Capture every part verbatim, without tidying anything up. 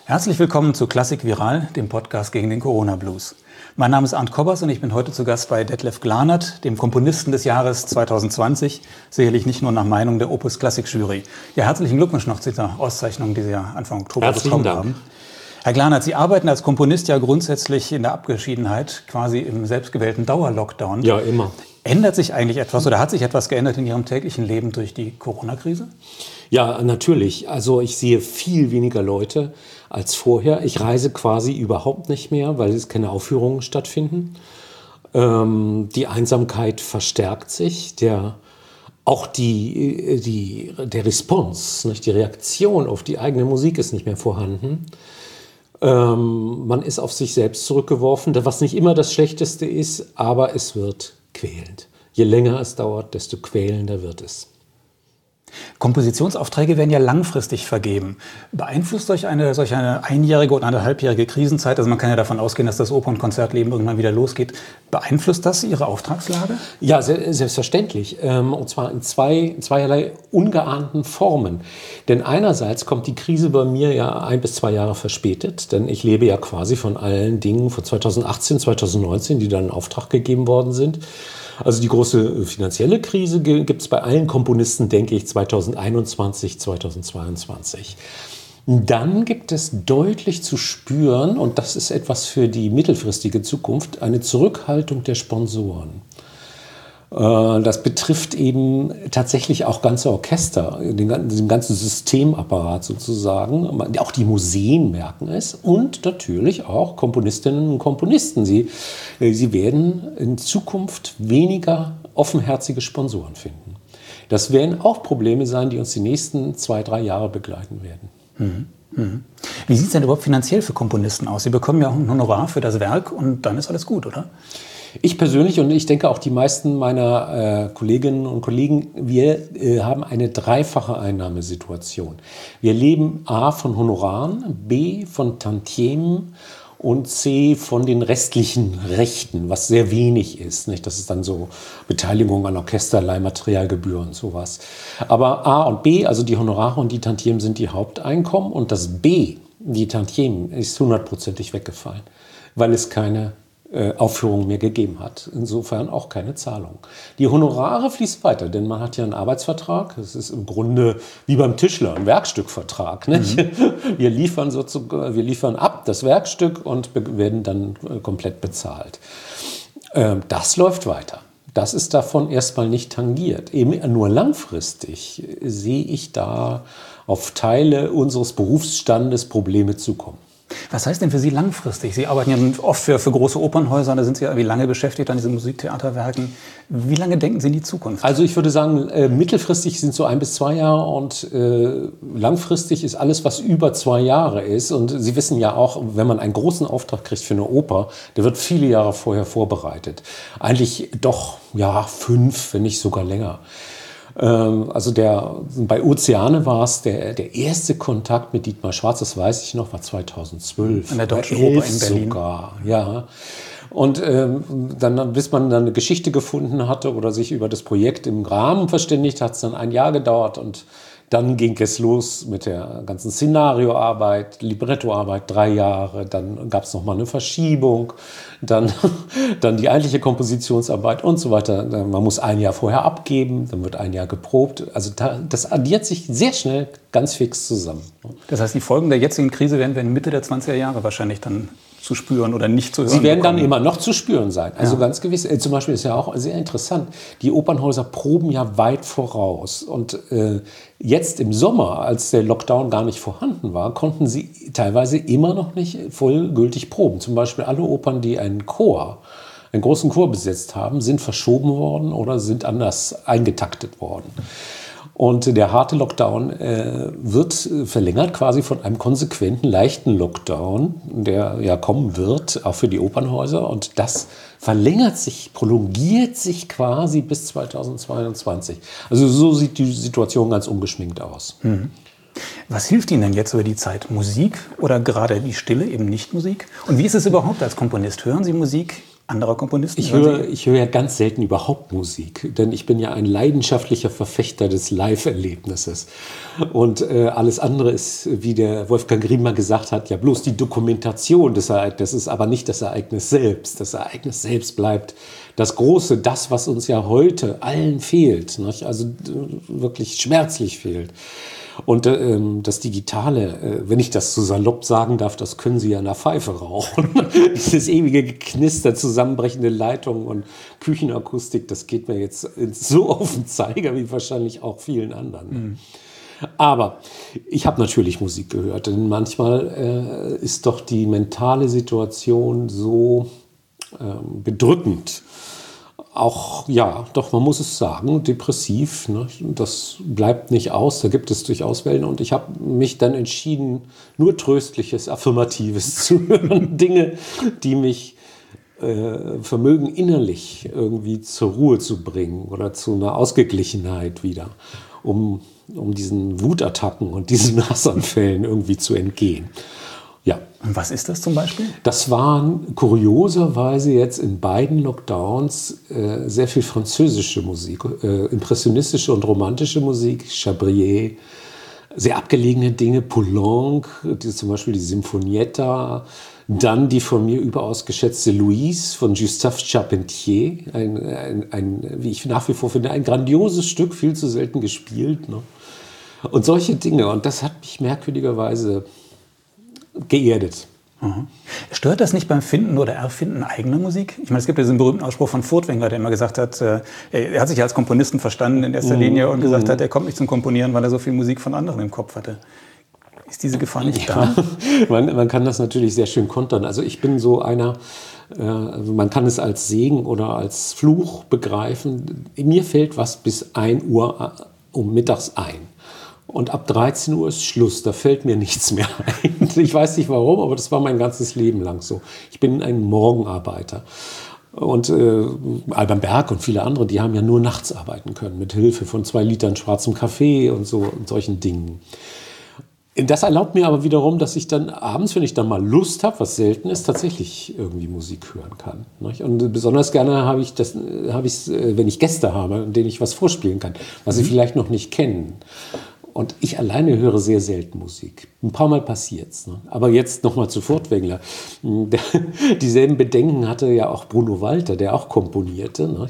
Herzlich willkommen zu Klassik Viral, dem Podcast gegen den Corona-Blues. Mein Name ist Arndt Kobbers und ich bin heute zu Gast bei Detlef Glanert, dem Komponisten des Jahres zwanzig zwanzig, sicherlich nicht nur nach Meinung der Opus Klassik Jury. Ja, herzlichen Glückwunsch noch zu dieser Auszeichnung, die Sie ja Anfang Oktober Herzlichen bekommen Dank. haben. Herr Glanert, Sie arbeiten als Komponist ja grundsätzlich in der Abgeschiedenheit, quasi im selbstgewählten Dauerlockdown. Ja, immer. Ändert sich eigentlich etwas oder hat sich etwas geändert in Ihrem täglichen Leben durch die Corona-Krise? Ja, natürlich. Also ich sehe viel weniger Leute als vorher. Ich reise quasi überhaupt nicht mehr, weil es keine Aufführungen stattfinden. Ähm, die Einsamkeit verstärkt sich. Der, auch die, die, der Response, nicht, die Reaktion auf die eigene Musik ist nicht mehr vorhanden. Ähm, man ist auf sich selbst zurückgeworfen, was nicht immer das Schlechteste ist, aber es wird quälend. Je länger es dauert, desto quälender wird es. Kompositionsaufträge werden ja langfristig vergeben. Beeinflusst euch eine solch eine einjährige oder eineinhalbjährige Krisenzeit, also man kann ja davon ausgehen, dass das Oper- und Konzertleben irgendwann wieder losgeht, beeinflusst das Ihre Auftragslage? Ja, selbstverständlich. Und zwar in zwei, zweierlei ungeahnten Formen. Denn einerseits kommt die Krise bei mir ja ein bis zwei Jahre verspätet, denn ich lebe ja quasi von allen Dingen von zwanzig achtzehn, zwanzig neunzehn, die dann in Auftrag gegeben worden sind. Also die große finanzielle Krise gibt es bei allen Komponisten, denke ich, zwanzig einundzwanzig, zwanzig zweiundzwanzig. Dann gibt es deutlich zu spüren, und das ist etwas für die mittelfristige Zukunft, eine Zurückhaltung der Sponsoren. Das betrifft eben tatsächlich auch ganze Orchester, den, den ganzen Systemapparat sozusagen. Auch die Museen merken es und natürlich auch Komponistinnen und Komponisten. Sie, sie werden in Zukunft weniger offenherzige Sponsoren finden. Das werden auch Probleme sein, die uns die nächsten zwei, drei Jahre begleiten werden. Mhm. Mhm. Wie sieht es denn überhaupt finanziell für Komponisten aus? Sie bekommen ja auch ein Honorar für das Werk und dann ist alles gut, oder? Ich persönlich und ich denke auch die meisten meiner äh, Kolleginnen und Kollegen, wir äh, haben eine dreifache Einnahmesituation. Wir leben A von Honoraren, B von Tantiemen und C von den restlichen Rechten, was sehr wenig ist. Nicht? Das ist dann so Beteiligung an Orchester, Leihmaterialgebühren und sowas. Aber A und B, also die Honorare und die Tantiemen sind die Haupteinkommen und das B, die Tantiemen, ist hundertprozentig weggefallen, weil es keine Aufführung mehr gegeben hat. Insofern auch keine Zahlung. Die Honorare fließen weiter, denn man hat ja einen Arbeitsvertrag. Das ist im Grunde wie beim Tischler, ein Werkstückvertrag. Nicht? Mhm. Wir liefern sozusagen, wir liefern ab das Werkstück und werden dann komplett bezahlt. Das läuft weiter. Das ist davon erstmal nicht tangiert. Eben nur langfristig sehe ich da auf Teile unseres Berufsstandes Probleme zukommen. Was heißt denn für Sie langfristig? Sie arbeiten ja oft für, für große Opernhäuser, da sind Sie ja wie lange beschäftigt an diesen Musiktheaterwerken. Wie lange denken Sie in die Zukunft? Also ich würde sagen, äh, mittelfristig sind so ein bis zwei Jahre und äh, langfristig ist alles, was über zwei Jahre ist. Und Sie wissen ja auch, wenn man einen großen Auftrag kriegt für eine Oper, der wird viele Jahre vorher vorbereitet. Eigentlich doch, ja, fünf, wenn nicht sogar länger. Also der, bei Ozeane war es der, der erste Kontakt mit Dietmar Schwarz, das weiß ich noch, war zweitausendzwölf. In der Deutschen Oper in Berlin. Sogar, ja. Und ähm, dann, bis man dann eine Geschichte gefunden hatte oder sich über das Projekt im Rahmen verständigt, hat es dann ein Jahr gedauert und dann ging es los mit der ganzen Szenarioarbeit, Librettoarbeit, drei Jahre. Dann gab es nochmal eine Verschiebung, dann, dann die eigentliche Kompositionsarbeit und so weiter. Man muss ein Jahr vorher abgeben, dann wird ein Jahr geprobt. Also das addiert sich sehr schnell ganz fix zusammen. Das heißt, die Folgen der jetzigen Krise werden wir in Mitte der zwanziger Jahre wahrscheinlich dann zu spüren oder nicht zu hören Sie werden bekommen. dann immer noch zu spüren sein. Also ja. ganz gewiss. Äh, zum Beispiel ist ja auch sehr interessant, die Opernhäuser proben ja weit voraus. Und äh, jetzt im Sommer, als der Lockdown gar nicht vorhanden war, konnten sie teilweise immer noch nicht vollgültig proben. Zum Beispiel alle Opern, die einen Chor, einen großen Chor besetzt haben, sind verschoben worden oder sind anders eingetaktet worden. Und der harte Lockdown äh, wird verlängert quasi von einem konsequenten, leichten Lockdown, der ja kommen wird, auch für die Opernhäuser. Und das verlängert sich, prolongiert sich quasi bis zweitausendzweiundzwanzig. Also so sieht die Situation ganz ungeschminkt aus. Mhm. Was hilft Ihnen denn jetzt über die Zeit? Musik oder gerade die Stille, eben nicht Musik? Und wie ist es überhaupt als Komponist? Hören Sie Musik anderer Komponisten? Ich höre, ich höre ja ganz selten überhaupt Musik, denn ich bin ja ein leidenschaftlicher Verfechter des Live-Erlebnisses. Und äh, alles andere ist, wie der Wolfgang Riemer gesagt hat, ja bloß die Dokumentation des Ereignisses, aber nicht das Ereignis selbst. Das Ereignis selbst bleibt das Große, das, was uns ja heute allen fehlt, nicht? Also wirklich schmerzlich fehlt. Und äh, das Digitale, äh, wenn ich das so salopp sagen darf, das können Sie ja in der Pfeife rauchen. Dieses ewige Geknister, zusammenbrechende Leitungen und Küchenakustik, das geht mir jetzt so auf den Zeiger wie wahrscheinlich auch vielen anderen. Mhm. Aber ich habe natürlich Musik gehört, denn manchmal äh, ist doch die mentale Situation so äh, bedrückend. Auch, ja, doch, man muss es sagen, depressiv, ne? Das bleibt nicht aus, da gibt es durchaus Wellen. Und ich habe mich dann entschieden, nur Tröstliches, Affirmatives zu hören. Dinge, die mich äh, vermögen, innerlich irgendwie zur Ruhe zu bringen oder zu einer Ausgeglichenheit wieder, um, um diesen Wutattacken und diesen Hassanfällen irgendwie zu entgehen. Ja. Und was ist das zum Beispiel? Das waren kurioserweise jetzt in beiden Lockdowns äh, sehr viel französische Musik, äh, impressionistische und romantische Musik, Chabrier, sehr abgelegene Dinge, Poulenc, die, zum Beispiel die Sinfonietta, dann die von mir überaus geschätzte Louise von Gustave Charpentier, ein, ein, ein, wie ich nach wie vor finde, ein grandioses Stück, viel zu selten gespielt. Ne? Und solche Dinge. Und das hat mich merkwürdigerweise geerdet. Mhm. Stört das nicht beim Finden oder Erfinden eigener Musik? Ich meine, es gibt ja diesen berühmten Ausspruch von Furtwängler, der immer gesagt hat, äh, er hat sich als Komponisten verstanden in erster mhm. Linie und gesagt mhm. hat, er kommt nicht zum Komponieren, weil er so viel Musik von anderen im Kopf hatte. Ist diese Gefahr nicht ja, da? Man, man kann das natürlich sehr schön kontern. Also ich bin so einer, äh, man kann es als Segen oder als Fluch begreifen. Mir fällt was bis ein Uhr um mittags ein. Und ab dreizehn Uhr ist Schluss, da fällt mir nichts mehr ein. Ich weiß nicht warum, aber das war mein ganzes Leben lang so. Ich bin ein Morgenarbeiter. Und äh, Alban Berg und viele andere, die haben ja nur nachts arbeiten können, mit Hilfe von zwei Litern schwarzem Kaffee und so und solchen Dingen. Das erlaubt mir aber wiederum, dass ich dann abends, wenn ich dann mal Lust habe, was selten ist, tatsächlich irgendwie Musik hören kann. Und besonders gerne habe ich das, habe ich, wenn ich Gäste habe, denen ich was vorspielen kann, was sie vielleicht noch nicht kennen. Und ich alleine höre sehr selten Musik. Ein paar Mal passiert's. Ne? Aber jetzt nochmal zu Furtwängler. Dieselben Bedenken hatte ja auch Bruno Walter, der auch komponierte. Ne?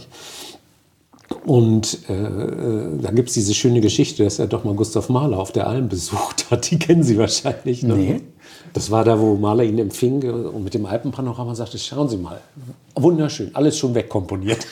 Und äh, da gibt es diese schöne Geschichte, dass er doch mal Gustav Mahler auf der Alm besucht hat. Die kennen Sie wahrscheinlich. Ne? Nee. Das war da, wo Mahler ihn empfing und mit dem Alpenpanorama sagte, schauen Sie mal, wunderschön, alles schon wegkomponiert.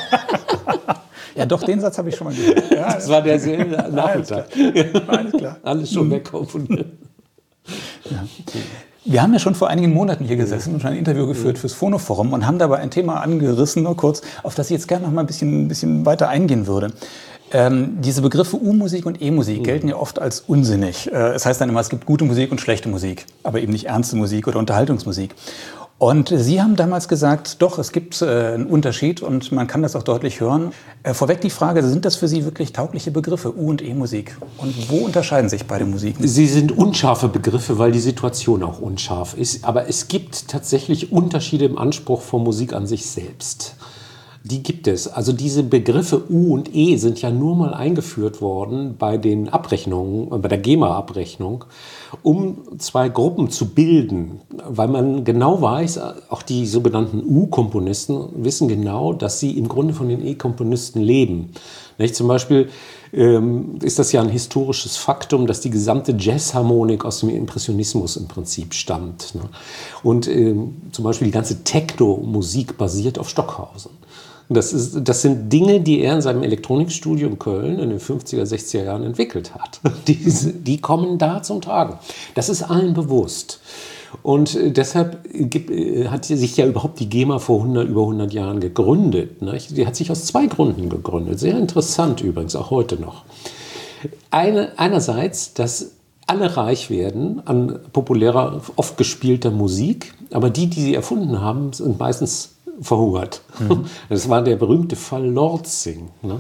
Ja, doch, den Satz habe ich schon mal gehört. Ja, das war derselbe Nachmittag. Alles klar. Alles schon wegkomponiert. Ja. Wir haben ja schon vor einigen Monaten hier gesessen und schon ein Interview geführt fürs Phonoforum und haben dabei ein Thema angerissen, nur kurz, auf das ich jetzt gerne noch mal ein bisschen, ein bisschen weiter eingehen würde. Ähm, diese Begriffe U-Musik und E-Musik gelten ja oft als unsinnig. Äh, es heißt dann immer, es gibt gute Musik und schlechte Musik, aber eben nicht ernste Musik oder Unterhaltungsmusik. Und Sie haben damals gesagt, doch, es gibt äh, einen Unterschied und man kann das auch deutlich hören. Äh, vorweg die Frage, sind das für Sie wirklich taugliche Begriffe, U- und E-Musik? Und wo unterscheiden sich beide Musiken? Sie sind unscharfe Begriffe, weil die Situation auch unscharf ist. Aber es gibt tatsächlich Unterschiede im Anspruch von Musik an sich selbst. Die gibt es. Also diese Begriffe U und E sind ja nur mal eingeführt worden bei den Abrechnungen, bei der GEMA-Abrechnung, um zwei Gruppen zu bilden, weil man genau weiß, auch die sogenannten U-Komponisten wissen genau, dass sie im Grunde von den E-Komponisten leben. Nicht? Zum Beispiel ähm, ist das ja ein historisches Faktum, dass die gesamte Jazzharmonik aus dem Impressionismus im Prinzip stammt. Ne? Und ähm, zum Beispiel die ganze Techno-Musik basiert auf Stockhausen. Das, ist, das sind Dinge, die er in seinem Elektronikstudio in Köln in den fünfziger, sechziger Jahren entwickelt hat. Die, die kommen da zum Tragen. Das ist allen bewusst. Und deshalb gibt, hat sich ja überhaupt die GEMA vor hundert, über hundert Jahren gegründet. Ne? Die hat sich aus zwei Gründen gegründet. Sehr interessant übrigens, auch heute noch. Eine, einerseits, dass alle reich werden an populärer, oft gespielter Musik, aber die, die sie erfunden haben, sind meistens verhungert. Mhm. Das war der berühmte Fall Lortzing. Ne?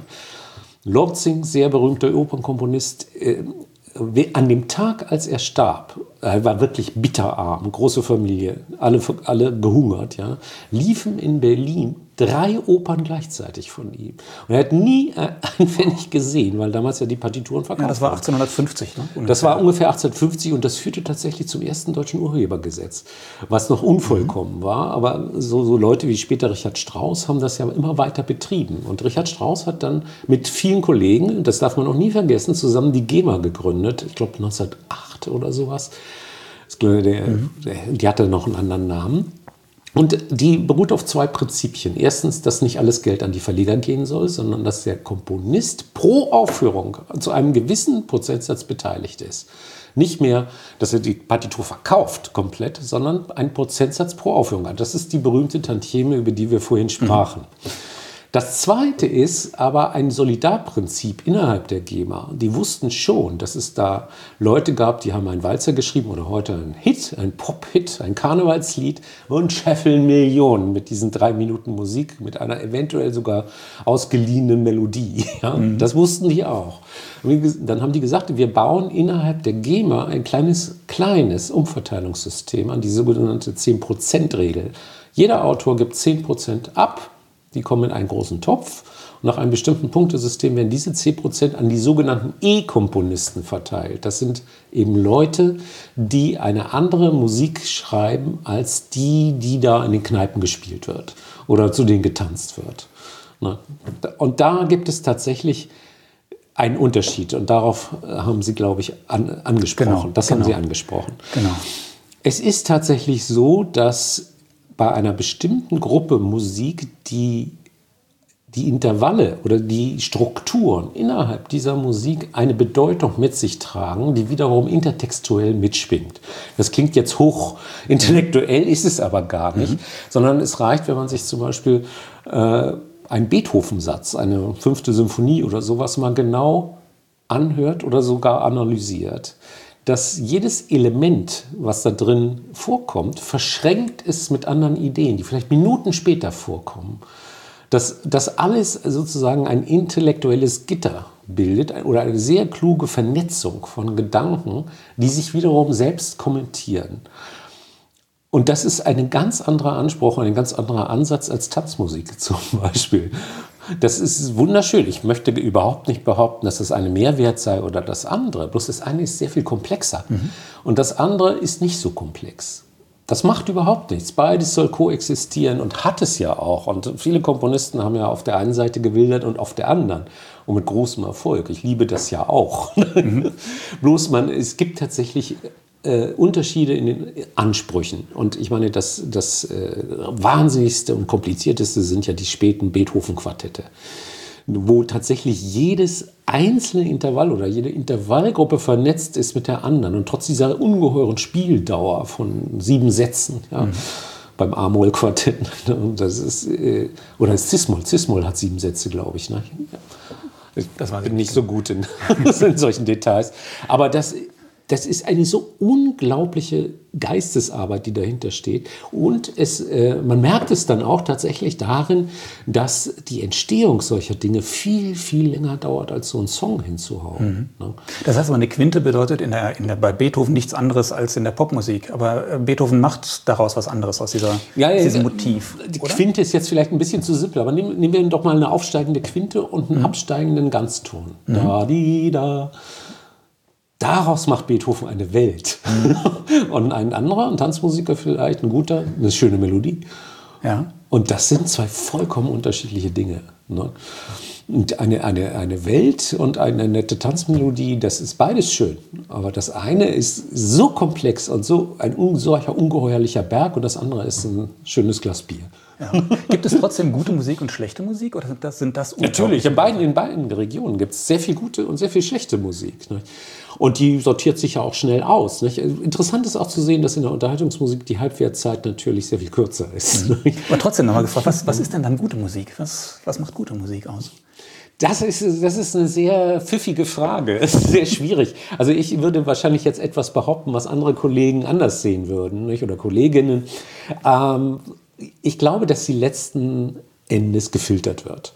Lortzing, sehr berühmter Opernkomponist, äh, an dem Tag, als er starb, er war wirklich bitterarm, große Familie, alle, alle gehungert, ja, liefen in Berlin drei Opern gleichzeitig von ihm. Und er hat nie einen Pfennig gesehen, weil damals ja die Partituren verkauft wurden. Ja, das war achtzehnhundertfünfzig, ne? Ungefähr. Das war ungefähr achtzehnhundertfünfzig und das führte tatsächlich zum ersten deutschen Urhebergesetz, was noch unvollkommen mhm. war. Aber so, so Leute wie später Richard Strauss haben das ja immer weiter betrieben. Und Richard Strauss hat dann mit vielen Kollegen, das darf man auch nie vergessen, zusammen die GEMA gegründet. Ich glaube neunzehnhundertacht oder sowas. Der, mhm. der, die hatte noch einen anderen Namen. Und die beruht auf zwei Prinzipien. Erstens, dass nicht alles Geld an die Verleger gehen soll, sondern dass der Komponist pro Aufführung zu einem gewissen Prozentsatz beteiligt ist. Nicht mehr, dass er die Partitur verkauft komplett, sondern einen Prozentsatz pro Aufführung hat. Das ist die berühmte Tantieme, über die wir vorhin sprachen. Mhm. Das Zweite ist aber ein Solidarprinzip innerhalb der GEMA. Die wussten schon, dass es da Leute gab, die haben einen Walzer geschrieben oder heute einen Hit, einen Pop-Hit, ein Karnevalslied und scheffeln Millionen mit diesen drei Minuten Musik, mit einer eventuell sogar ausgeliehenen Melodie. Ja, mhm. Das wussten die auch. Dann haben die gesagt, wir bauen innerhalb der GEMA ein kleines, kleines Umverteilungssystem an die sogenannte zehn Prozent Regel. Jeder Autor gibt zehn Prozent ab. Die kommen in einen großen Topf und nach einem bestimmten Punktesystem werden diese zehn Prozent an die sogenannten E-Komponisten verteilt. Das sind eben Leute, die eine andere Musik schreiben als die, die da in den Kneipen gespielt wird oder zu denen getanzt wird. Und da gibt es tatsächlich einen Unterschied und darauf haben Sie, glaube ich, an, angesprochen. Genau, das genau. haben Sie angesprochen. Genau. Es ist tatsächlich so, dass bei einer bestimmten Gruppe Musik die, die Intervalle oder die Strukturen innerhalb dieser Musik eine Bedeutung mit sich tragen, die wiederum intertextuell mitschwingt. Das klingt jetzt hoch intellektuell, ist es aber gar nicht, mhm. sondern es reicht, wenn man sich zum Beispiel äh, einen Beethoven-Satz, eine fünfte Symphonie oder sowas mal genau anhört oder sogar analysiert, dass jedes Element, was da drin vorkommt, verschränkt ist mit anderen Ideen, die vielleicht Minuten später vorkommen. Dass das alles sozusagen ein intellektuelles Gitter bildet oder eine sehr kluge Vernetzung von Gedanken, die sich wiederum selbst kommentieren. Und das ist ein ganz anderer Anspruch, ein ganz anderer Ansatz als Tanzmusik zum Beispiel. Das ist wunderschön. Ich möchte überhaupt nicht behaupten, dass das eine Mehrwert sei oder das andere. Bloß das eine ist sehr viel komplexer. Mhm. Und das andere ist nicht so komplex. Das macht überhaupt nichts. Beides soll koexistieren und hat es ja auch. Und viele Komponisten haben ja auf der einen Seite gewildert und auf der anderen. Und mit großem Erfolg. Ich liebe das ja auch. Mhm. Bloß man, es gibt tatsächlich Äh, Unterschiede in den Ansprüchen. Und ich meine, das, das äh, wahnsinnigste und komplizierteste sind ja die späten Beethoven-Quartette, wo tatsächlich jedes einzelne Intervall oder jede Intervallgruppe vernetzt ist mit der anderen. Und trotz dieser ungeheuren Spieldauer von sieben Sätzen, ja, mhm. beim A-Moll-Quartett, das ist, äh, oder das Cis-Moll, Cis-Moll hat sieben Sätze, glaube ich. Ne? Ich das war bin nicht so gut in, in solchen Details. Aber das Das ist eine so unglaubliche Geistesarbeit, die dahinter steht. Und es, äh, man merkt es dann auch tatsächlich darin, dass die Entstehung solcher Dinge viel, viel länger dauert, als so einen Song hinzuhauen. Mhm. Ne? Das heißt aber, eine Quinte bedeutet in der, in der, bei Beethoven nichts anderes als in der Popmusik. Aber Beethoven macht daraus was anderes aus, dieser, ja, ja, aus diesem Motiv. Die oder? Quinte ist jetzt vielleicht ein bisschen zu simpel, aber nehmen, nehmen wir doch mal eine aufsteigende Quinte und einen mhm. absteigenden Ganzton. Mhm. Da, di, da. Daraus macht Beethoven eine Welt. Mhm. Und ein anderer, ein Tanzmusiker vielleicht, ein guter, eine schöne Melodie. Ja. Und das sind zwei vollkommen unterschiedliche Dinge. Ne? Und eine, eine, eine Welt und eine nette Tanzmelodie, das ist beides schön. Aber das eine ist so komplex und so ein solcher ungeheuerlicher Berg und das andere ist ein schönes Glas Bier. Ja. Gibt es trotzdem gute Musik und schlechte Musik? Oder sind das, sind das Natürlich, in beiden, in beiden Regionen gibt es sehr viel gute und sehr viel schlechte Musik. Ne? Und die sortiert sich ja auch schnell aus. Nicht? Interessant ist auch zu sehen, dass in der Unterhaltungsmusik die Halbwertzeit natürlich sehr viel kürzer ist. Mhm. Aber trotzdem nochmal gefragt, was, was ist denn dann gute Musik? Was, was macht gute Musik aus? Das ist, das ist eine sehr pfiffige Frage. Es ist sehr schwierig. Also ich würde wahrscheinlich jetzt etwas behaupten, was andere Kollegen anders sehen würden, nicht? Oder Kolleginnen. Ähm, ich glaube, dass sie letzten Endes gefiltert wird.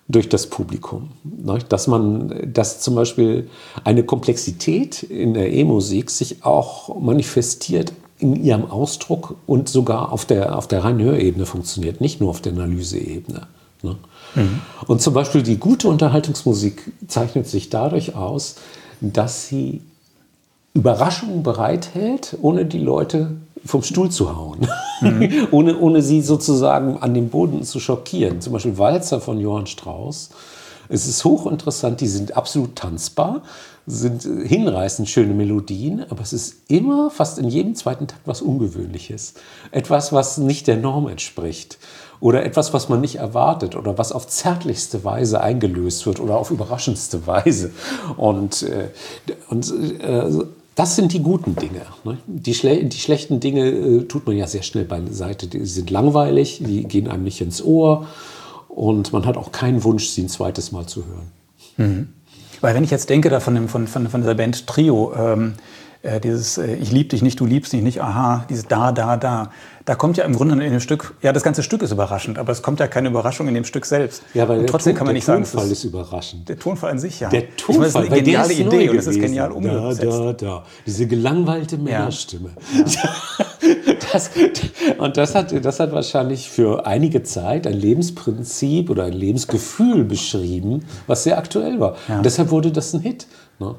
durch das Publikum. Dass man, dass zum Beispiel eine Komplexität in der E-Musik sich auch manifestiert in ihrem Ausdruck und sogar auf der, auf der reinen Hörebene funktioniert, nicht nur auf der Analyseebene. Ne? Mhm. Und zum Beispiel die gute Unterhaltungsmusik zeichnet sich dadurch aus, dass sie Überraschungen bereithält, ohne die Leute vom Stuhl zu hauen, mhm. ohne, ohne sie sozusagen an den Boden zu schockieren. Zum Beispiel Walzer von Johann Strauss. Es ist hochinteressant, die sind absolut tanzbar, sind hinreißend schöne Melodien, aber es ist immer, fast in jedem zweiten Takt, was Ungewöhnliches. Etwas, was nicht der Norm entspricht. Oder etwas, was man nicht erwartet oder was auf zärtlichste Weise eingelöst wird oder auf überraschendste Weise. Und, äh, und äh, das sind die guten Dinge. Ne? Die, Schle- die schlechten Dinge äh, tut man ja sehr schnell beiseite. Die sind langweilig, die gehen einem nicht ins Ohr und man hat auch keinen Wunsch, sie ein zweites Mal zu hören. Mhm. Weil wenn ich jetzt denke, da von, dem, von, von, von dieser Band Trio, ähm, äh, dieses äh, Ich lieb dich nicht, du liebst mich nicht, aha, dieses Da, Da, Da, da kommt ja im Grunde in dem Stück, ja, das ganze Stück ist überraschend, aber es kommt ja keine Überraschung in dem Stück selbst. Ja, weil und trotzdem Ton, kann man nicht sagen, der Tonfall ist, ist überraschend. Der Tonfall an sich, ja. Der Tonfall, ich meine, das ist eine geniale ist Idee und es ist genial gewesen. umgesetzt. Da, da, da. Diese gelangweilte Männerstimme. Ja. Das, und das hat, das hat wahrscheinlich für einige Zeit ein Lebensprinzip oder ein Lebensgefühl beschrieben, was sehr aktuell war. Ja. Und deshalb wurde das ein Hit. Ne?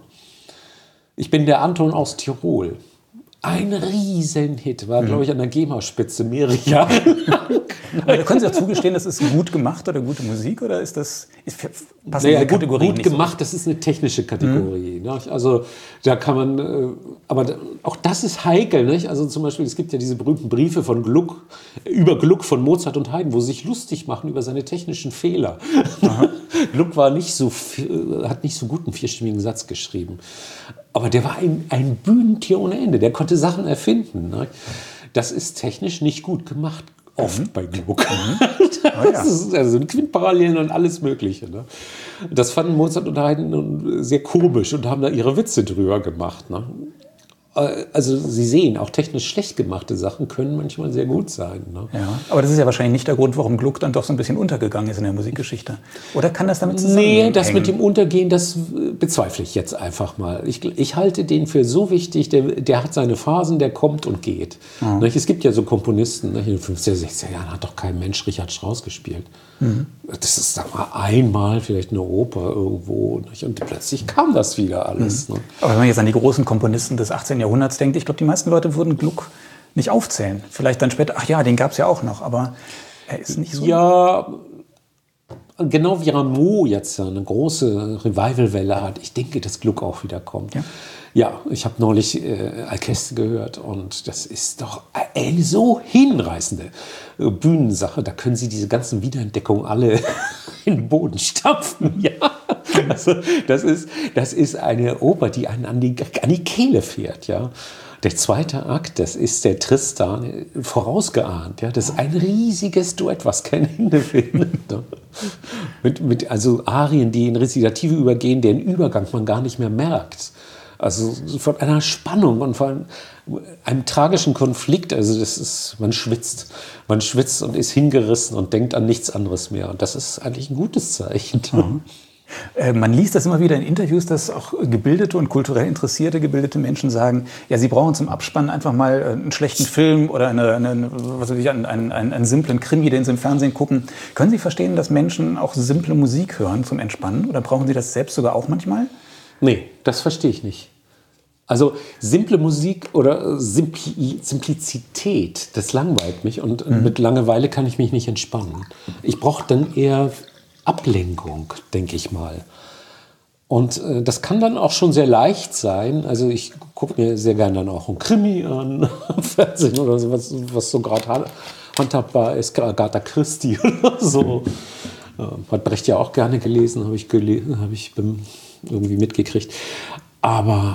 Ich bin der Anton aus Tirol. Ein Riesenhit, war, mhm. glaube ich, an der GEMA-Spitze mehrere Jahre lang. Aber können Sie auch zugestehen, das ist gut gemacht oder gute Musik? Oder ist das, ist, passen naja, gut, gut gemacht, so? Das ist eine technische Kategorie. Mhm. Ne? Also da kann man, aber auch das ist heikel. Nicht? Also zum Beispiel, es gibt ja diese berühmten Briefe von Gluck, über Gluck von Mozart und Haydn, wo sie sich lustig machen über seine technischen Fehler. Gluck war nicht so, hat nicht so gut einen vierstimmigen Satz geschrieben. Aber der war ein, ein Bühnentier ohne Ende. Der konnte Sachen erfinden. Ne? Das ist technisch nicht gut gemacht. Oft mhm. bei Gluck. Mhm. Oh, ja. Das ist also Quintparallelen und alles Mögliche. Ne? Das fanden Mozart und Haydn sehr komisch und haben da ihre Witze drüber gemacht. Ne? Also Sie sehen, auch technisch schlecht gemachte Sachen können manchmal sehr gut sein. Ne? Ja, aber das ist ja wahrscheinlich nicht der Grund, warum Gluck dann doch so ein bisschen untergegangen ist in der Musikgeschichte. Oder kann das damit zusammenhängen? Nee, das mit dem Untergehen, das bezweifle ich jetzt einfach mal. Ich, ich halte den für so wichtig, der, der hat seine Phasen, der kommt und geht. Mhm. Es gibt ja so Komponisten, in den fünfziger, sechziger Jahren hat doch kein Mensch Richard Strauss gespielt. Mhm. Das ist, sag mal, einmal vielleicht eine Oper irgendwo. Nicht? Und plötzlich kam das wieder alles. Mhm. Ne? Aber wenn man jetzt an die großen Komponisten des achtzehnten Jahrhunderts denkt, ich glaube, die meisten Leute würden Gluck nicht aufzählen. Vielleicht dann später, ach ja, den gab es ja auch noch, aber er ist nicht so... Ja, genau wie Rameau jetzt eine große Revival-Welle hat. Ich denke, dass Gluck auch wieder kommt. Ja, ja ich habe neulich äh, Alceste gehört und das ist doch eine so hinreißende äh, Bühnensache. Da können Sie diese ganzen Wiederentdeckungen alle in den Boden stampfen. Ja, also das ist, das ist eine Oper, die einen an die, an die Kehle fährt. Ja. Der zweite Akt, das ist der Tristan, vorausgeahnt. Ja? Das ist ein riesiges Duett, was kein Ende findet. Ne? mit, mit, also Arien, die in Rezitative übergehen, deren Übergang man gar nicht mehr merkt. Also von einer Spannung und von einem tragischen Konflikt. Also das ist, man schwitzt. Man schwitzt und ist hingerissen und denkt an nichts anderes mehr. Und das ist eigentlich ein gutes Zeichen. Mhm. Man liest das immer wieder in Interviews, dass auch gebildete und kulturell interessierte gebildete Menschen sagen, ja, sie brauchen zum Abspannen einfach mal einen schlechten Film oder eine, eine, was weiß ich, einen, einen, einen simplen Krimi, den sie im Fernsehen gucken. Können Sie verstehen, dass Menschen auch simple Musik hören zum Entspannen? Oder brauchen Sie das selbst sogar auch manchmal? Nee, das verstehe ich nicht. Also simple Musik oder Simpli- Simplizität, das langweilt mich und mhm. mit Langeweile kann ich mich nicht entspannen. Ich brauche dann eher Ablenkung, denke ich mal. Und äh, das kann dann auch schon sehr leicht sein. Also ich gucke mir sehr gerne dann auch ein Krimi an, am Fernsehen oder so, was, was so gerade handhabbar ist, Agatha Christie oder so. Äh, hat Brecht ja auch gerne gelesen, habe ich, gele- hab ich irgendwie mitgekriegt. Aber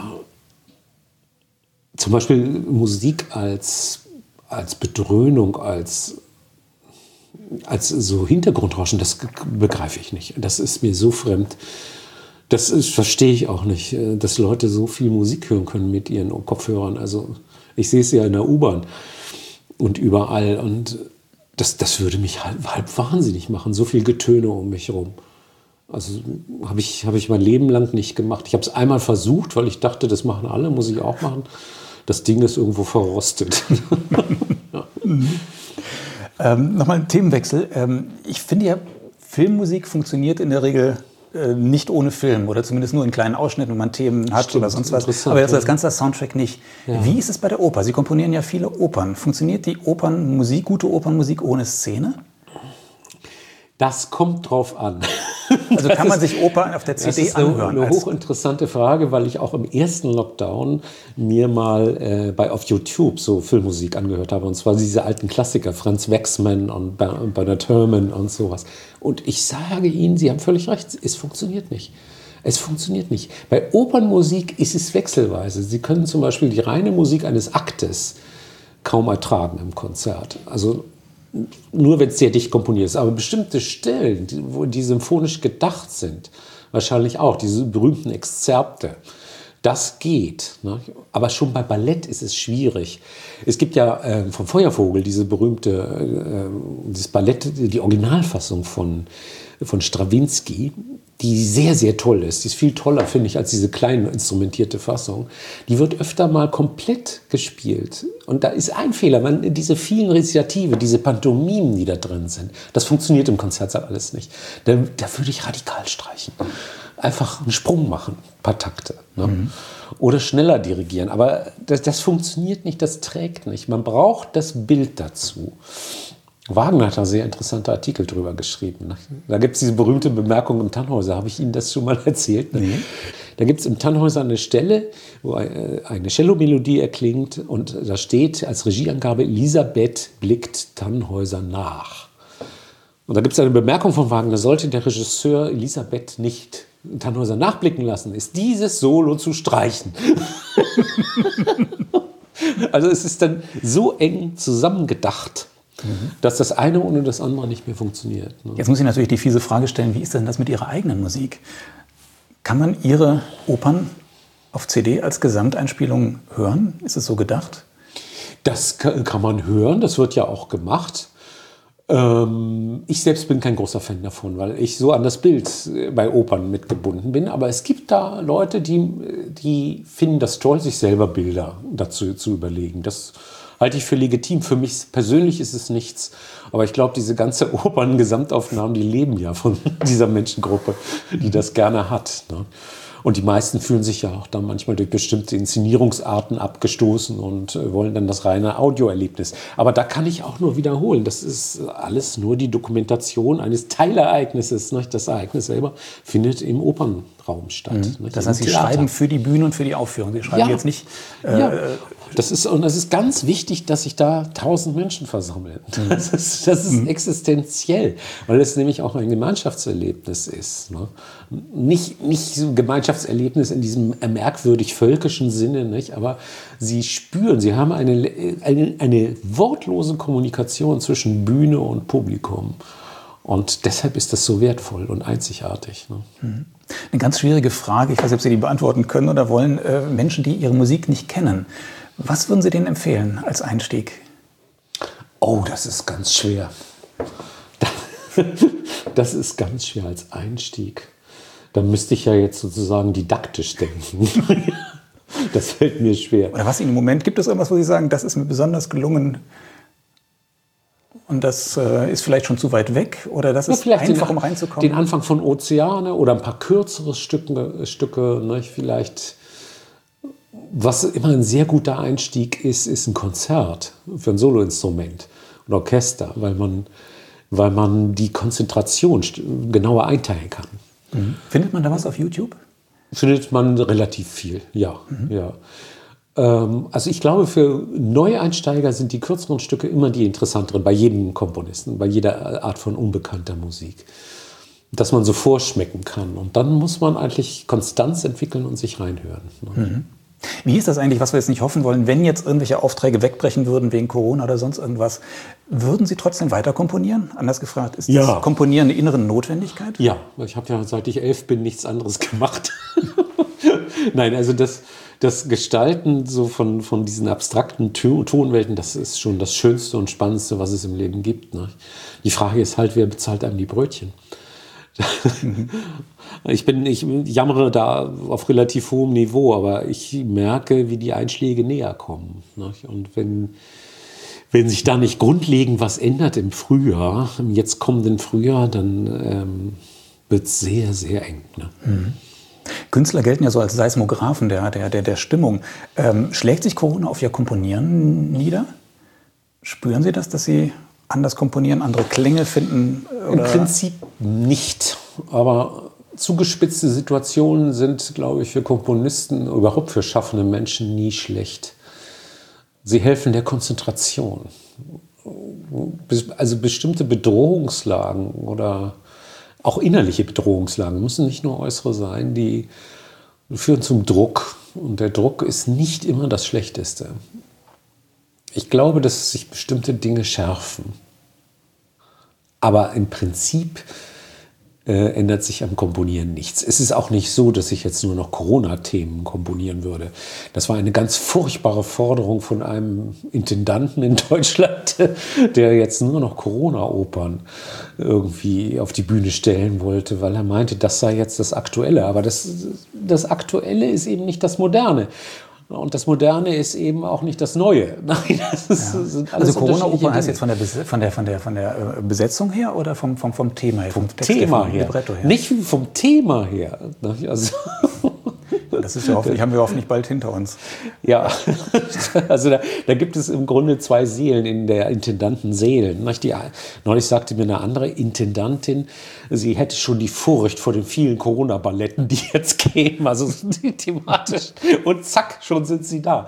zum Beispiel Musik als, als Bedröhnung, als als so Hintergrundrauschen, das begreife ich nicht. Das ist mir so fremd. Das ist, verstehe ich auch nicht, dass Leute so viel Musik hören können mit ihren Kopfhörern. Also ich sehe es ja in der U-Bahn und überall. Und das, das würde mich halb, halb wahnsinnig machen. So viel Getöne um mich herum. Also habe ich, hab ich mein Leben lang nicht gemacht. Ich habe es einmal versucht, weil ich dachte, das machen alle, muss ich auch machen. Das Ding ist irgendwo verrostet. Ja. ähm, Nochmal ein Themenwechsel. Ähm, ich finde ja, Filmmusik funktioniert in der Regel äh, nicht ohne Film oder zumindest nur in kleinen Ausschnitten, wenn man Themen hat. Stimmt, oder sonst was. Aber jetzt als ganzer Soundtrack nicht. Ja. Wie ist es bei der Oper? Sie komponieren ja viele Opern. Funktioniert die Opernmusik, gute Opernmusik ohne Szene? Das kommt drauf an. Also kann man sich Opern auf der C D das ist anhören? Eine, eine hochinteressante Frage, weil ich auch im ersten Lockdown mir mal äh, bei auf YouTube so Filmmusik angehört habe. Und zwar diese alten Klassiker, Franz Waxman und Bernard Herrmann und sowas. Und ich sage Ihnen, Sie haben völlig recht, es funktioniert nicht. Es funktioniert nicht. Bei Opernmusik ist es wechselweise. Sie können zum Beispiel die reine Musik eines Aktes kaum ertragen im Konzert. Also nur wenn es sehr dicht komponiert ist. Aber bestimmte Stellen, die, wo die symphonisch gedacht sind, wahrscheinlich auch, diese berühmten Exzerpte, das geht. Ne? Aber schon bei Ballett ist es schwierig. Es gibt ja äh, vom Feuervogel diese berühmte, äh, dieses Ballett, die Originalfassung von, von Strawinsky, die sehr, sehr toll ist. Die ist viel toller, finde ich, als diese kleine instrumentierte Fassung. Die wird öfter mal komplett gespielt. Und da ist ein Fehler, man, diese vielen Rezitative, diese Pantomimen, die da drin sind, das funktioniert im Konzertsaal alles nicht. Da, da würde ich radikal streichen. Einfach einen Sprung machen, ein paar Takte. Ne? Mhm. Oder schneller dirigieren. Aber das, das funktioniert nicht, das trägt nicht. Man braucht das Bild dazu. Wagner hat da sehr interessante Artikel drüber geschrieben. Da gibt es diese berühmte Bemerkung im Tannhäuser. Habe ich Ihnen das schon mal erzählt? Ne? Nee. Da gibt es im Tannhäuser eine Stelle, wo eine Cello-Melodie erklingt und da steht als Regieangabe, Elisabeth blickt Tannhäuser nach. Und da gibt es eine Bemerkung von Wagner, sollte der Regisseur Elisabeth nicht Tannhäuser nachblicken lassen, ist dieses Solo zu streichen. Also es ist dann so eng zusammengedacht, Mhm. dass das eine ohne das andere nicht mehr funktioniert. Ne? Jetzt muss ich natürlich die fiese Frage stellen, wie ist denn das mit Ihrer eigenen Musik? Kann man Ihre Opern auf C D als Gesamteinspielung hören? Ist es so gedacht? Das kann man hören, das wird ja auch gemacht. Ähm, ich selbst bin kein großer Fan davon, weil ich so an das Bild bei Opern mitgebunden bin. Aber es gibt da Leute, die, die finden das toll, sich selber Bilder dazu zu überlegen. Das halte ich für legitim. Für mich persönlich ist es nichts. Aber ich glaube, diese ganze Opern-Gesamtaufnahmen, die leben ja von dieser Menschengruppe, die das gerne hat. Ne? Und die meisten fühlen sich ja auch dann manchmal durch bestimmte Inszenierungsarten abgestoßen und wollen dann das reine Audioerlebnis. Aber da kann ich auch nur wiederholen, das ist alles nur die Dokumentation eines Teilereignisses. Ne? Das Ereignis selber findet im Opernraum statt. Mhm. Das heißt, Sie schreiben für die Bühne und für die Aufführung. Sie schreiben ja. jetzt nicht... Äh, ja. Das ist, und es ist ganz wichtig, dass sich da tausend Menschen versammeln. Das ist, das ist mhm. existenziell, weil es nämlich auch ein Gemeinschaftserlebnis ist. Ne? Nicht, nicht so ein Gemeinschaftserlebnis in diesem merkwürdig völkischen Sinne, nicht? Aber sie spüren, sie haben eine, eine, eine wortlose Kommunikation zwischen Bühne und Publikum. Und deshalb ist das so wertvoll und einzigartig. Ne? Mhm. Eine ganz schwierige Frage, ich weiß nicht, ob Sie die beantworten können oder wollen, äh, Menschen, die Ihre Musik nicht kennen. Was würden Sie denen empfehlen als Einstieg? Oh, das ist ganz schwer. Das ist ganz schwer als Einstieg. Da müsste ich ja jetzt sozusagen didaktisch denken. Das fällt mir schwer. Oder was Ihnen im Moment, gibt es irgendwas, wo Sie sagen, das ist mir besonders gelungen und das äh, ist vielleicht schon zu weit weg? Oder das ist ja, einfach, den, um reinzukommen? Den Anfang von Ozeane oder ein paar kürzere Stücke, Stücke ne, vielleicht... Was immer ein sehr guter Einstieg ist, ist ein Konzert für ein Soloinstrument, ein Orchester, weil man, weil man die Konzentration genauer einteilen kann. Mhm. Findet man da was auf YouTube? Findet man relativ viel, ja. Mhm. ja. Ähm, also ich glaube, für Neueinsteiger sind die kürzeren Stücke immer die interessanteren, bei jedem Komponisten, bei jeder Art von unbekannter Musik. Dass man so vorschmecken kann. Und dann muss man eigentlich Konstanz entwickeln und sich reinhören. Ne? Mhm. Wie ist das eigentlich, was wir jetzt nicht hoffen wollen, wenn jetzt irgendwelche Aufträge wegbrechen würden wegen Corona oder sonst irgendwas, würden Sie trotzdem weiter komponieren? Anders gefragt, ist ja. das Komponieren eine innere Notwendigkeit? Ja, ich habe ja seit ich elf bin nichts anderes gemacht. Nein, also das, das Gestalten so von, von diesen abstrakten Tonwelten, das ist schon das Schönste und Spannendste, was es im Leben gibt. Ne? Die Frage ist halt, wer bezahlt einem die Brötchen? Ich bin, ich jammere da auf relativ hohem Niveau, aber ich merke, wie die Einschläge näher kommen. Und wenn, wenn sich da nicht grundlegend was ändert im Frühjahr, im jetzt kommenden Frühjahr, dann ähm, wird es sehr, sehr eng. Ne? Mhm. Künstler gelten ja so als Seismographen der, der, der, der Stimmung. Ähm, schlägt sich Corona auf Ihr Komponieren nieder? Spüren Sie das, dass Sie anders komponieren, andere Klänge finden? Oder? Im Prinzip nicht, aber zugespitzte Situationen sind, glaube ich, für Komponisten, überhaupt für schaffende Menschen nie schlecht. Sie helfen der Konzentration. Also bestimmte Bedrohungslagen oder auch innerliche Bedrohungslagen müssen nicht nur äußere sein, die führen zum Druck. Und der Druck ist nicht immer das Schlechteste. Ich glaube, dass sich bestimmte Dinge schärfen. Aber im Prinzip äh, ändert sich am Komponieren nichts. Es ist auch nicht so, dass ich jetzt nur noch Corona-Themen komponieren würde. Das war eine ganz furchtbare Forderung von einem Intendanten in Deutschland, der jetzt nur noch Corona-Opern irgendwie auf die Bühne stellen wollte, weil er meinte, das sei jetzt das Aktuelle. Aber das, das Aktuelle ist eben nicht das Moderne. Und das Moderne ist eben auch nicht das Neue. Nein, das ist, ja. sind alles also Corona-Oper heißt Dinge. jetzt von der, von der, von der, von der Besetzung her oder vom, vom, vom Thema her? Vom, vom Thema her. her. Nicht vom Thema her. Also das ist ja hoffentlich, haben wir hoffentlich bald hinter uns. Ja, also da, da gibt es im Grunde zwei Seelen in der Intendanten Seelen. Die, neulich sagte mir eine andere Intendantin, sie hätte schon die Furcht vor den vielen Corona-Balletten, die jetzt kämen, also thematisch. Und zack, schon sind sie da.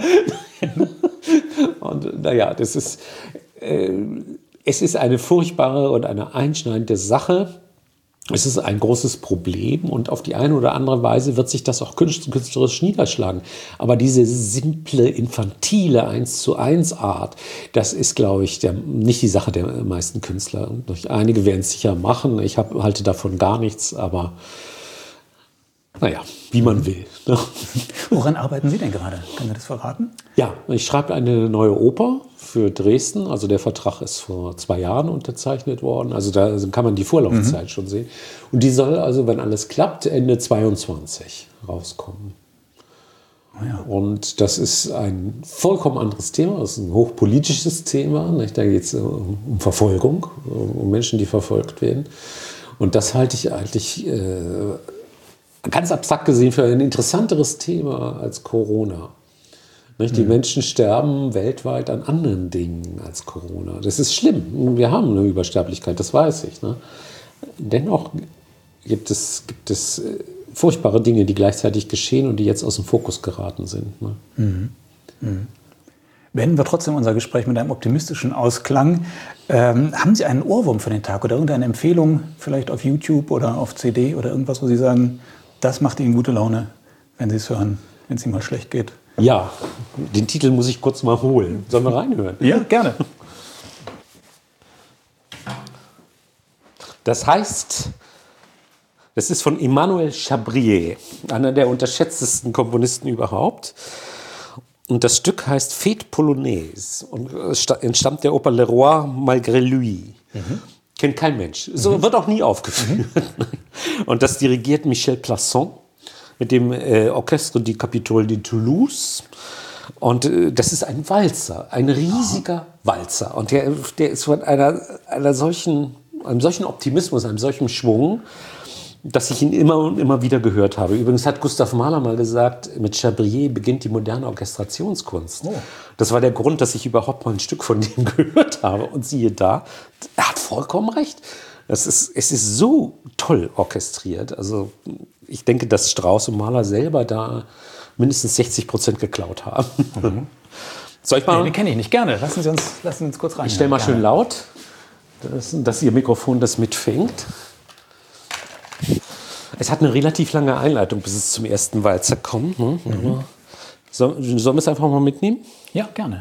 Und naja, das ist, äh, es ist eine furchtbare und eine einschneidende Sache. Es ist ein großes Problem und auf die eine oder andere Weise wird sich das auch künstlerisch niederschlagen. Aber diese simple, infantile eins zu eins Art, das ist, glaube ich, der, nicht die Sache der meisten Künstler. Einige werden es sicher machen, ich hab, halte davon gar nichts, aber naja, wie man will. Woran arbeiten Sie denn gerade? Können Sie das verraten? Ja, ich schreibe eine neue Oper für Dresden. Also der Vertrag ist vor zwei Jahren unterzeichnet worden. Also da kann man die Vorlaufzeit mhm. schon sehen. Und die soll also, wenn alles klappt, Ende zweiundzwanzig rauskommen. Oh ja. Und das ist ein vollkommen anderes Thema. Das ist ein hochpolitisches Thema. Nicht? Da geht es um Verfolgung, um Menschen, die verfolgt werden. Und das halte ich eigentlich äh, ganz abstrakt gesehen für ein interessanteres Thema als Corona. Nicht? Die mhm. Menschen sterben weltweit an anderen Dingen als Corona. Das ist schlimm. Wir haben eine Übersterblichkeit, das weiß ich. Ne? Dennoch gibt es, gibt es furchtbare Dinge, die gleichzeitig geschehen und die jetzt aus dem Fokus geraten sind. Ne? Mhm. Mhm. Beenden wir trotzdem unser Gespräch mit einem optimistischen Ausklang. Ähm, haben Sie einen Ohrwurm für den Tag oder irgendeine Empfehlung, vielleicht auf YouTube oder auf C D oder irgendwas, wo Sie sagen, das macht Ihnen gute Laune, wenn Sie es hören, wenn es Ihnen mal schlecht geht? Ja, den Titel muss ich kurz mal holen. Sollen wir reinhören? Ja, gerne. Das heißt, das ist von Emmanuel Chabrier, einer der unterschätztesten Komponisten überhaupt. Und das Stück heißt Fête Polonaise und entstammt der Oper Le Roi malgré lui. Mhm. Kennt kein Mensch. So mhm. wird auch nie aufgeführt. Mhm. Und das dirigiert Michel Plasson mit dem äh, Orchestre du Capitole de Toulouse. Und äh, das ist ein Walzer, ein riesiger Walzer. Und der, der ist von einer, einer solchen, einem solchen Optimismus, einem solchen Schwung, dass ich ihn immer und immer wieder gehört habe. Übrigens hat Gustav Mahler mal gesagt, mit Chabrier beginnt die moderne Orchestrationskunst. Oh. Das war der Grund, dass ich überhaupt mal ein Stück von dem gehört habe. Und siehe da, er hat vollkommen recht. Das ist, es ist so toll orchestriert. Also ich denke, dass Strauss und Mahler selber da mindestens sechzig Prozent geklaut haben. Mhm. Soll ich mal? Nee, den kenne ich nicht. Gerne. Lassen Sie uns, lassen Sie uns kurz rein. Ich stelle mal Gerne. schön laut, dass, dass Ihr Mikrofon das mitfängt. Es hat eine relativ lange Einleitung, bis es zum ersten Walzer kommt. Ne? Mhm. So, sollen wir es einfach mal mitnehmen? Ja, gerne.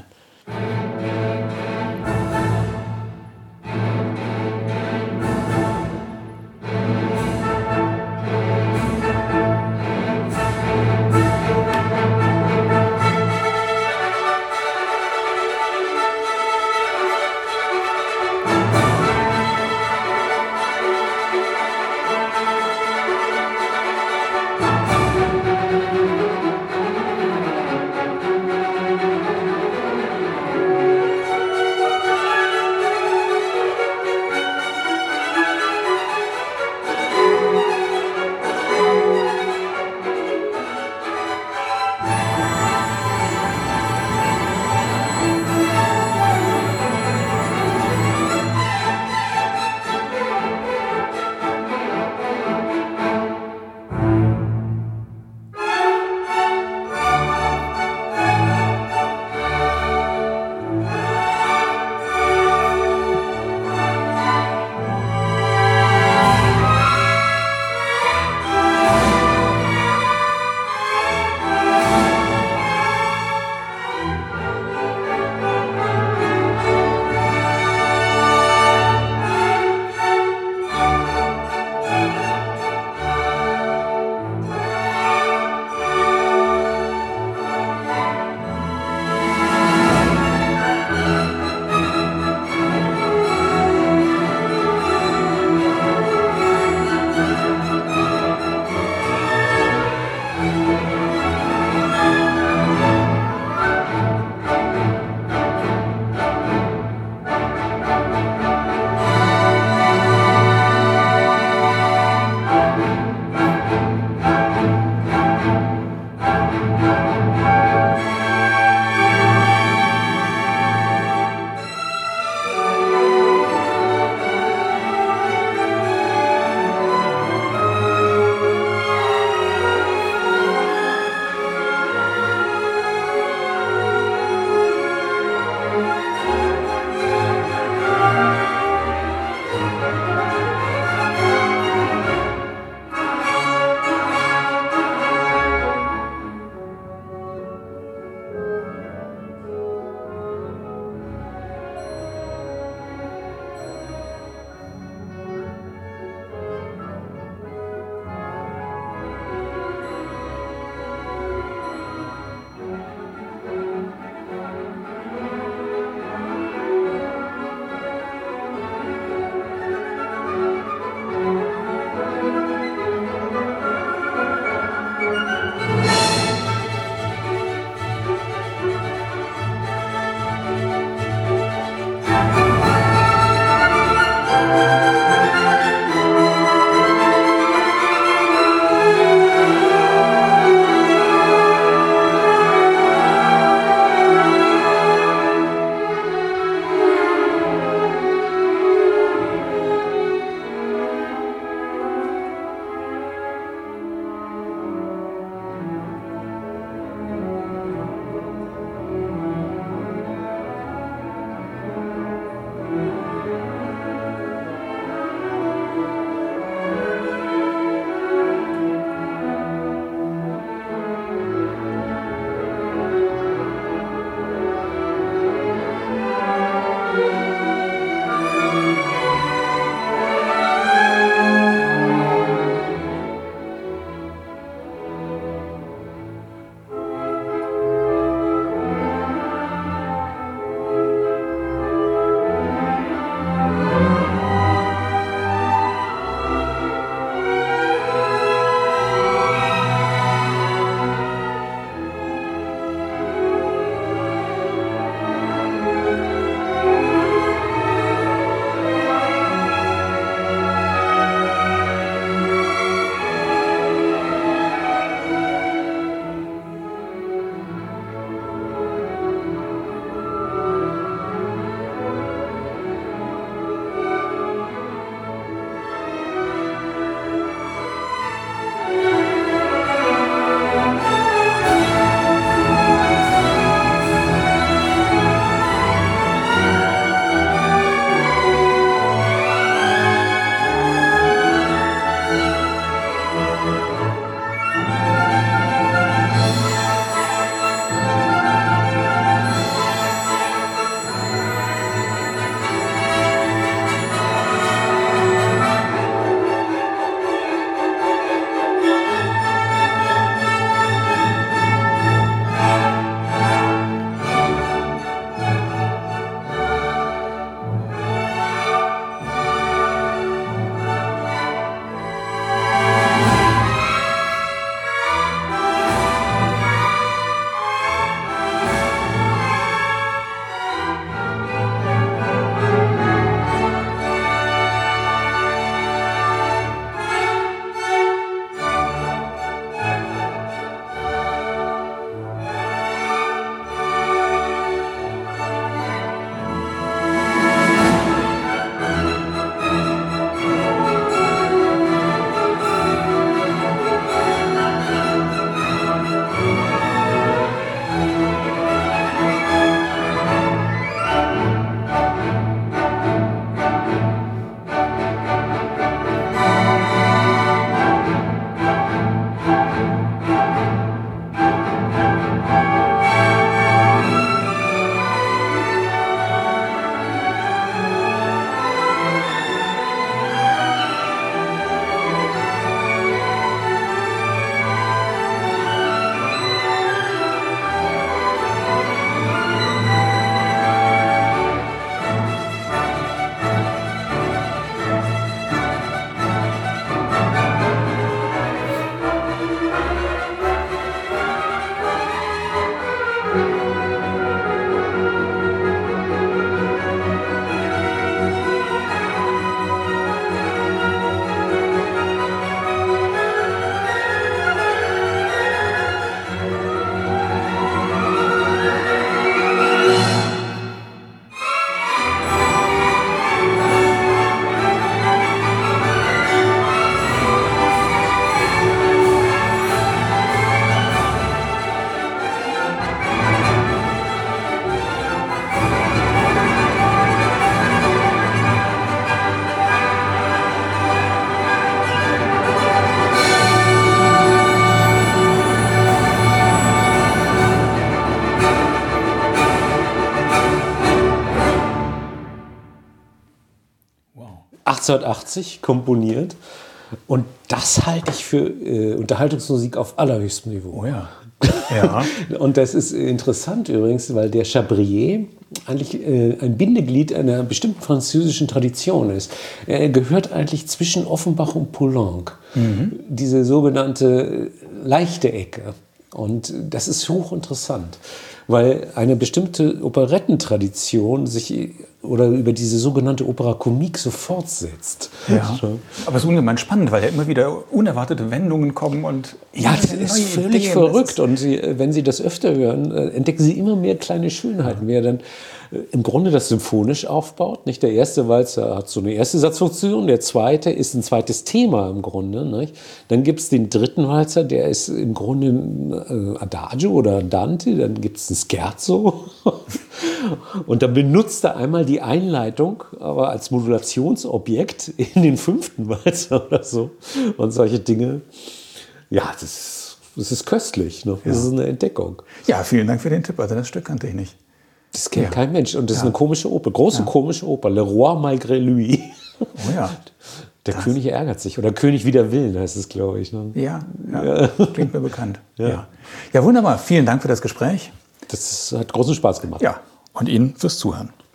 achtzehnhundertachtzig komponiert. Und das halte ich für äh, Unterhaltungsmusik auf allerhöchstem Niveau. Oh ja. Ja. Und das ist interessant übrigens, weil der Chabrier eigentlich äh, ein Bindeglied einer bestimmten französischen Tradition ist. Er gehört eigentlich zwischen Offenbach und Poulenc. Mhm. Diese sogenannte leichte Ecke. Und das ist hochinteressant, weil eine bestimmte Operettentradition sich oder über diese sogenannte Opera Comique so fortsetzt. Ja. Aber es ist ungemein spannend, weil ja immer wieder unerwartete Wendungen kommen und ja, das ist völlig Ideen. verrückt. Und Sie, wenn Sie das öfter hören, entdecken Sie immer mehr kleine Schönheiten, wie er dann im Grunde das symphonisch aufbaut. Nicht? Der erste Walzer hat so eine erste Satzfunktion, der zweite ist ein zweites Thema im Grunde. Nicht? Dann gibt es den dritten Walzer, der ist im Grunde ein Adagio oder Andante, dann gibt es ein Scherzo. Und dann benutzt er einmal die Einleitung, aber als Modulationsobjekt in den fünften Walzer oder so. Und solche Dinge. Ja, das ist, das ist köstlich. Ne? Das ja. ist eine Entdeckung. Ja, vielen Dank für den Tipp. Also das Stück kannte ich nicht. Das kennt ja. kein Mensch. Und das ja. ist eine komische Oper. Große ja. komische Oper. Le Roi malgré lui. Oh ja. Der das. König ärgert sich. Oder König wider Willen heißt es, glaube ich. Ne? Ja, ja. ja, klingt mir bekannt. Ja. Ja. ja, wunderbar. Vielen Dank für das Gespräch. Das hat großen Spaß gemacht. Ja, und Ihnen fürs Zuhören.